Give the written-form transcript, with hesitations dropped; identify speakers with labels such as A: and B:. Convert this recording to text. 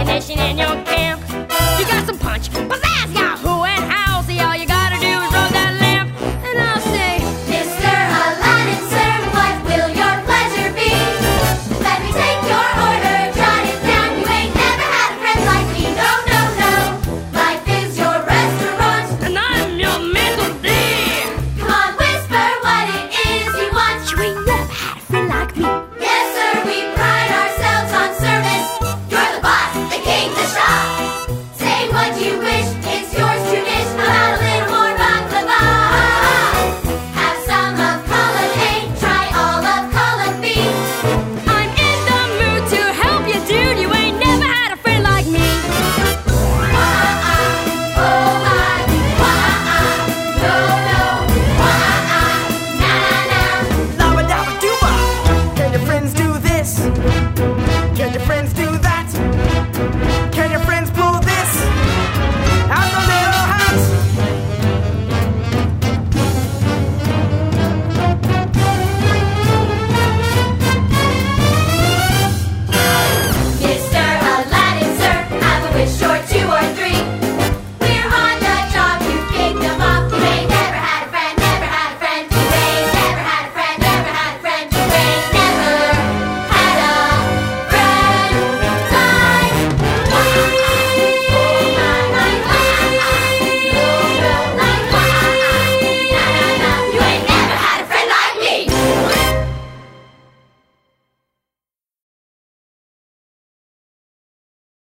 A: tradition in your camp. You got some punch, pizzazz, got who and how. See, all you gotta do is roll that lamp, and I'll say,
B: Mr. Aladdin, sir, what will your pleasure be? Let me take your order, jot it down. You ain't never had a friend like me. No, no, no. Life is your restaurant,
A: and I'm your mental D.
B: Come on, whisper what it is you want.
A: You ain't never had a friend like me.
B: Yes, sir, we pride ourselves on service. You're the boss, the king, the shah. Say what you wish, it's yours to dish. How about a little more baklava? Have some of column A, try all of column B.
A: I'm in the mood to help you, dude. You ain't never had a friend like me.
B: Wah-ah, oh my, wah-ah, no, no, wah-ah, na-na-na.
C: Labba dabba dooba. Can your friends do this? Can your friends do that?